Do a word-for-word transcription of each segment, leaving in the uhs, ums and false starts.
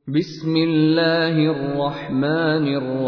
بسم الله الرحمن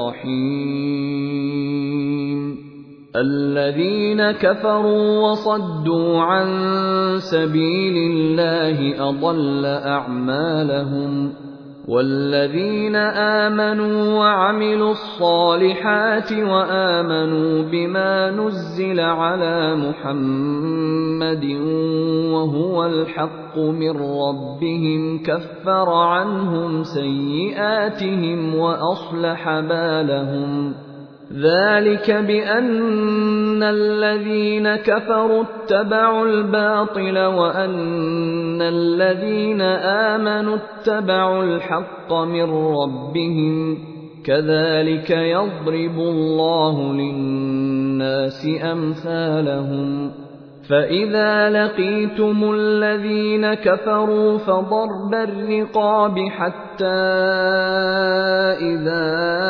الرحيم الذين كفروا وصدوا عن سبيل الله أضل أعمالهم والذين آمنوا وعملوا الصالحات وآمنوا بما نزل على محمد وهو الحق من ربهم كفر عنهم سيئاتهم وأصلح بالهم ذلك بأن الذين كفروا اتبعوا الباطل وأن الذين آمنوا اتبعوا الحق من ربهم كذلك يضرب الله للناس أمثالهم فإذا لقيتم الذين كفروا فضرب الرقاب حتى إذا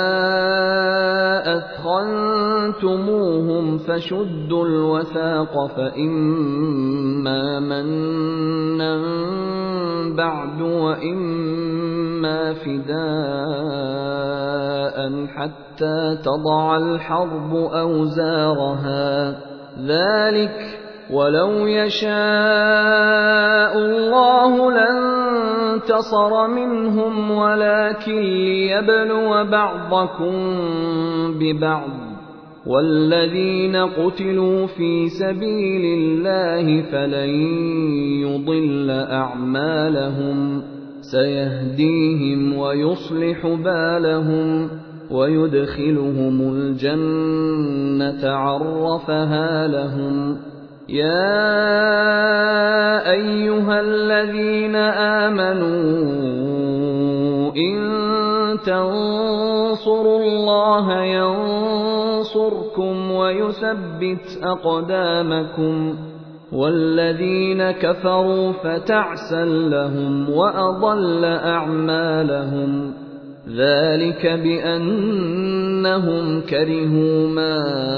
أثخنتموهم فشدوا الوثاق فإما منا بعد وإما فداء حتى تضع الحرب أوزارها ذلك ولو يشاء الله لانتصر منهم ولكن ليبلو بعضكم ببعض والذين قتلوا في سبيل الله فلن يضل أعمالهم سيهديهم ويصلح بالهم ويدخلهم الجنة عرفها لهم يا أيها الذين آمنوا إن تنصروا الله ينصركم ويثبت أقدامكم والذين كفروا فتعسا لهم وأضل أعمالهم ذلك بأنهم كرهوا ما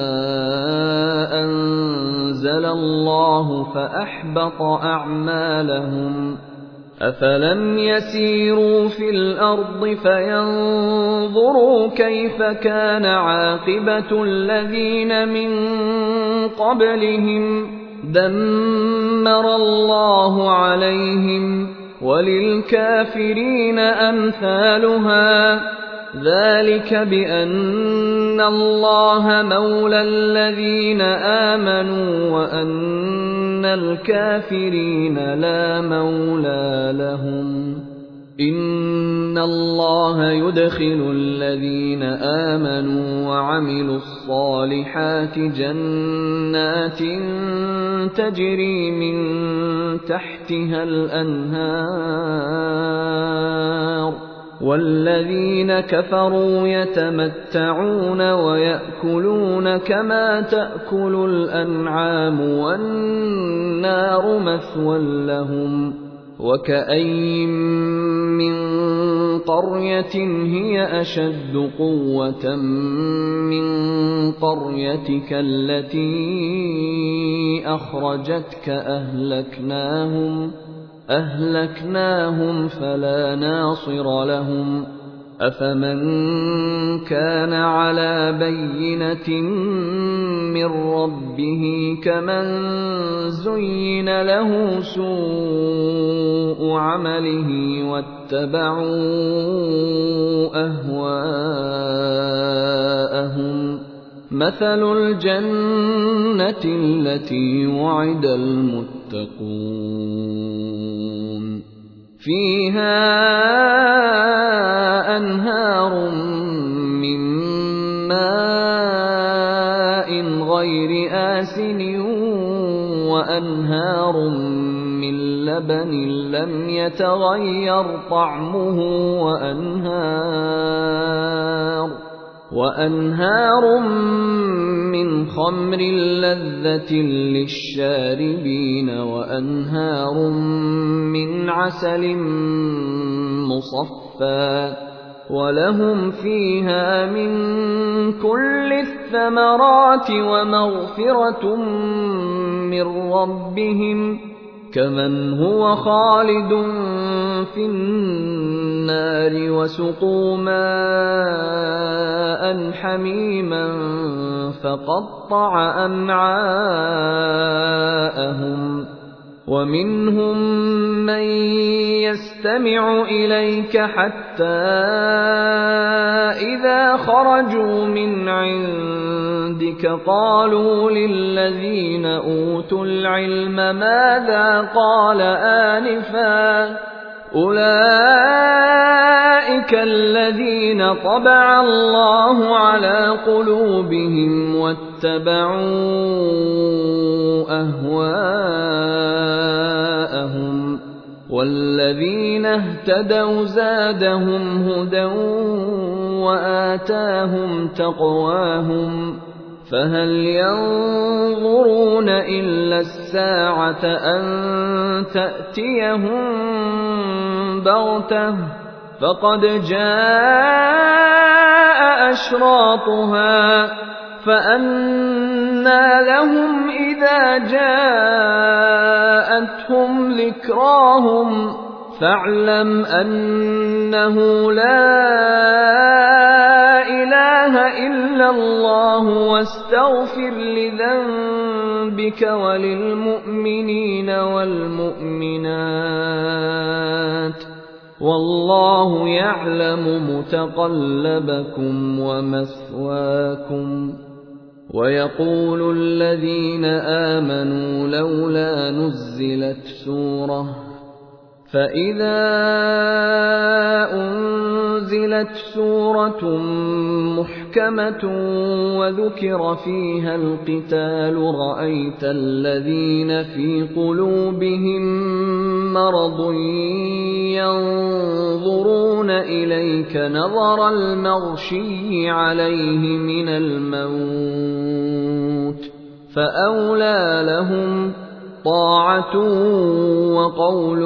أنزل الله فأحبط أعمالهم أفلم يسيروا في الأرض فينظروا كيف كان عاقبة الذين من قبلهم دمر الله عليهم وللكافرين أمثالها ذلك بأن الله مولى الذين آمنوا وأن الكافرين لا مولى لهم إن الله يدخل الذين آمنوا وعملوا الصالحات جنات تجري من تحتها الأنهار والذين كفروا يتمتعون ويأكلون كما تأكل الأنعام والنار مثوى لهم وكأين من قرية هي أشد قوة من قريتك التي أخرجتك أهلكناهم أهلكناهم فلا ناصر لهم أفمن كان على بينة من ربه كمن زين له سوء عمله واتبعوا أهواءهم مثل الجنة التي وعد المتقون فيها أنهار من ماء غير آسن وأنهار من لبن لم يتغير طعمه وأنهار وأنهار من خمر لذة للشاربين وأنهار من عسل مصفى ولهم فيها من كل الثمرات ومغفرة من ربهم كمن هو خالد في النار النَّارِ وَسُقُوا مَاءً حَمِيمًا فَقَطَّعَ أَمْعَاءَهُمْ وَمِنْهُم مَّن يَسْتَمِعُ إِلَيْكَ حَتَّىٰ إِذَا خَرَجُوا مِنْ عِندِكَ قَالُوا لِلَّذِينَ أُوتُوا الْعِلْمَ مَاذَا قَالَ آنِفًا ۚ أُولَٰئِكَ الَّذِينَ طَبَعَ اللَّهُ عَلَىٰ قُلُوبِهِمْ وَاتَّبَعُوا أَهْوَاءَهُمْ ۚ وَالَّذِينَ اهْتَدَوْا زَادَهُمْ هُدًى وَآتَاهُمْ تَقْوَاهُمْ ۚ فَهَلْ يَنظُرُونَ إِلَّا السَّاعَةَ أَن تَأْتِيَهُم بَغْتَةً ۖ فَقَدْ جَاءَ أَشْرَاطُهَا ۚ فَأَنَّىٰ لَهُمْ إِذَا جَاءَتْهُمْ ذِكْرَاهُمْ فَاعْلَمْ أَنَّهُ لَا إِلَٰهَ إِلَّا اللَّهُ وَاسْتَغْفِرْ لِذَنبِكَ وَلِلْمُؤْمِنِينَ وَالْمُؤْمِنَاتِ ۗ وَاللَّهُ يَعْلَمُ مُتَقَلَّبَكُمْ وَمَثْوَاكُمْ. وَيَقُولُ الَّذِينَ آمَنُوا لَوْلَا نُزِّلَتْ سُورَةٌ ۖ فَإِذَا أُنزِلَتْ سُورَةٌ مُّحْكَمَةٌ وَذُكِرَ فِيهَا الْقِتَالُ رَأَيْتَ الَّذِينَ فِي قُلُوبِهِم مَّرَضٌ يَنظُرُونَ إِلَيْكَ نَظَرَ الْمَغْشِيِّ عَلَيْهِ مِنَ الْمَوْتِ ۖ فَأَوْلَىٰ لَهُمْ طَاعَةٌ وَقَوْلٌ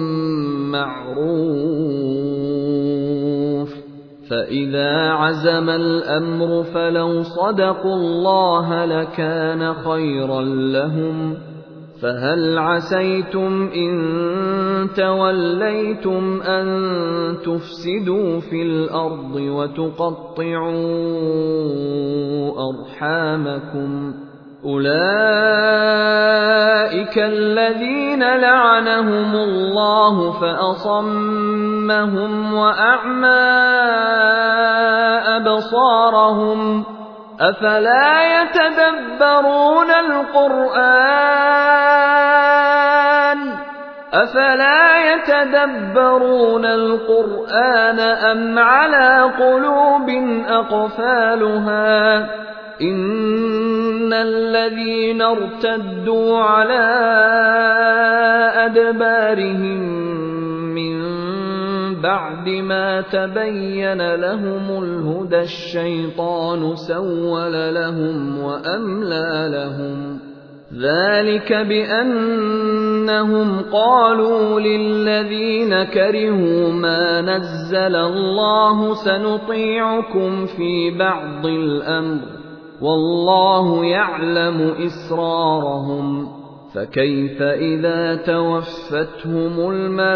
مَّعْرُوفٌ. فَإِذَا عَزَمَ الْأَمْرُ فَلَوْ صَدَقُوا اللَّهَ لَكَانَ خَيْرًا لَّهُمْ. فَهَلْ عَسَيْتُمْ إِن تَوَلَّيْتُمْ أَن تُفْسِدُوا فِي الْأَرْضِ وَتُقَطِّعُوا أَرْحَامَكُمْ ۚ أُولَٰئِكَ الَّذِينَ لَعَنَهُمُ اللَّهُ فَأَصَمَّهُمْ وَأَعْمَىٰ أَبْصَارَهُمْ ۖ أَفَلَا يَتَدَبَّرُونَ الْقُرْآنَ أَفَلَا يَتَدَبَّرُونَ الْقُرْآنَ أَمْ عَلَىٰ قُلُوبٍ أَقْفَالُهَا ۚ إِنَّ الَّذِينَ ارْتَدُّوا عَلَىٰ أَدْبَارِهِم مِّن بَعْدِ مَا تَبَيَّنَ لَهُمُ الْهُدَى الشَّيْطَانُ سَوَّلَ لَهُمْ وَأَمْلَىٰ لَهُمْ ۚ ذَٰلِكَ بِأَنَّهُمْ قَالُوا لِلَّذِينَ كَرِهُوا مَا نَزَّلَ اللَّهُ سَنُطِيعُكُمْ فِي بَعْضِ الْأَمْرِ ۖ وَاللَّهُ يَعْلَمُ إِسْرَارَهُمْ. فَكَيْفَ إِذَا تَوَفَّتْهُمُ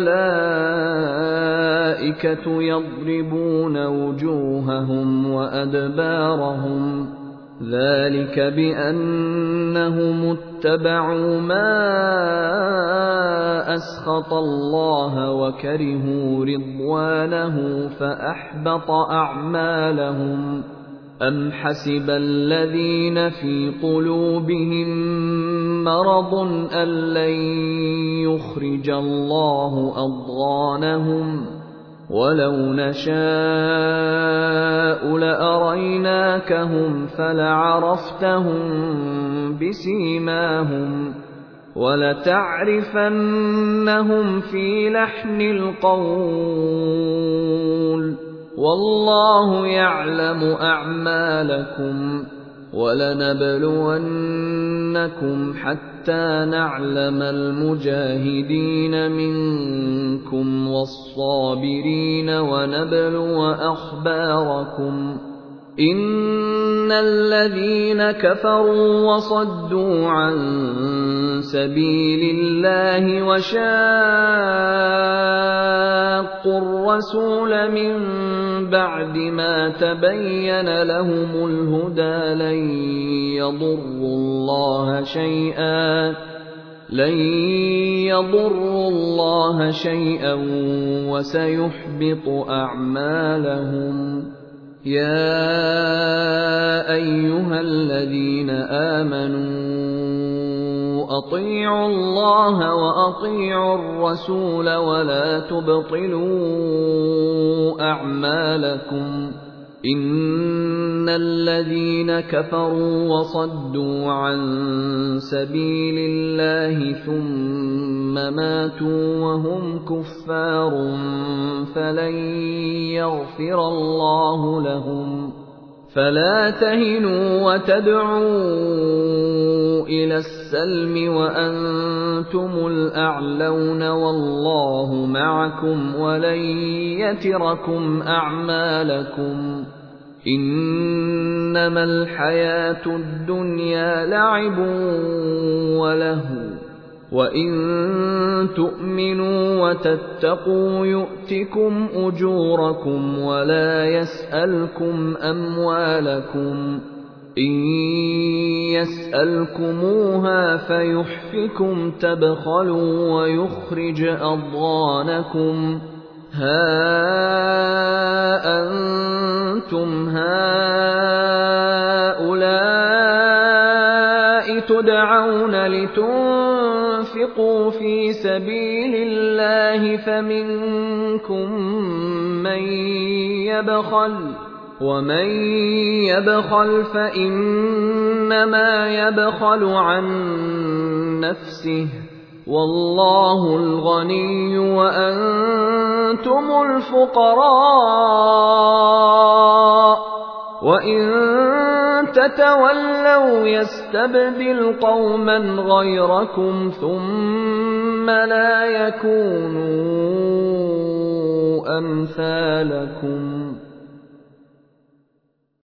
الْمَلَائِكَةُ يَضْرِبُونَ وُجُوهَهُمْ وَأَدْبَارَهُمْ ۚ ذَٰلِكَ بِأَنَّهُمُ اتَّبَعُوا مَا أَسْخَطَ اللَّهَ وَكَرِهُوا رِضْوَانَهُ فَأَحْبَطَ أَعْمَالَهُمْ. أَمْ حَسِبَ الَّذِينَ فِي قُلُوبِهِم مَّرَضٌ أَن لَّن يُخْرِجَ اللَّهُ أَضْغَانَهُمْ ۚ وَلَوْ نَشَاءُ لَأَرَيْنَاكَهُمْ فَلَعَرَفْتَهُم بِسِيمَاهُمْ ۚ وَلَتَعْرِفَنَّهُمْ فِي لَحْنِ الْقَوْلِ ۚ وَاللَّهُ يَعْلَمُ أَعْمَالَكُمْ ۚ وَلَنَبْلُوَنَّكُمْ حَتَّىٰ نَعْلَمَ الْمُجَاهِدِينَ مِنكُمْ وَالصَّابِرِينَ وَنَبْلُوَ أَخْبَارَكُمْ. إِنَّ الَّذِينَ كَفَرُوا وَصَدُّوا عَن سَبِيلِ اللَّهِ وَشَاقُّوا الرَّسُولَ مِن بَعْدِ مَا تَبَيَّنَ لَهُمُ الْهُدَىٰ لَن يَضُرُّوا اللَّهَ شَيْئًا لن يضروا الله شيئا وسيحبط أعمالهم. يا أيها الذين آمنوا أطيعوا الله وأطيعوا الرسول ولا تبطلوا أعمالكم. إِنَّ الَّذِينَ كَفَرُوا وَصَدُّوا عَن سَبِيلِ اللَّهِ ثُمَّ مَاتُوا وَهُمْ كُفَّارٌ فَلَن يَغْفِرَ اللَّهُ لَهُمْ. فَلَا تَهِنُوا وَتَدْعُوا إِلَى السَّلْمِ وَأَنتُمُ الْأَعْلَوْنَ وَاللَّهُ مَعَكُمْ وَلَن يَتِرَكُمْ أَعْمَالَكُمْ. إِنَّمَا الْحَيَاةُ الدُّنْيَا لَعِبٌ وَلَهْوٌ وَإِن تُؤْمِنُوا وَتَتَّقُوا يُؤْتِكُمْ أُجُورَكُمْ وَلَا يَسْأَلْكُمْ أَمْوَالَكُمْ. إِن يَسْأَلْكُمُوهَا فَيُحْفِكُمْ تَبْخَلُوا وَيُخْرِجْ أَضْغَانَكُمْ. هَا أَنتُمْ هَٰؤُلَاءِ تُدْعَوْنَ لِتُنفِقُوا فِي سَبِيلِ اللَّهِ فَمِنكُم مَّن يَبْخَلُ ۖ وَمَن يَبْخَلْ فَإِنَّمَا يَبْخَلُ عَن نَّفْسِهِ ۚ وَاللَّهُ الْغَنِيُّ وَأَنتُمُ الْفُقَرَاءُ ۚ وَإِن تَتَوَلَّوْا يَسْتَبْدِلْ قَوْمًا غَيْرَكُمْ ثُمَّ لَا يَكُونُوا أَمْثَالَكُمْ.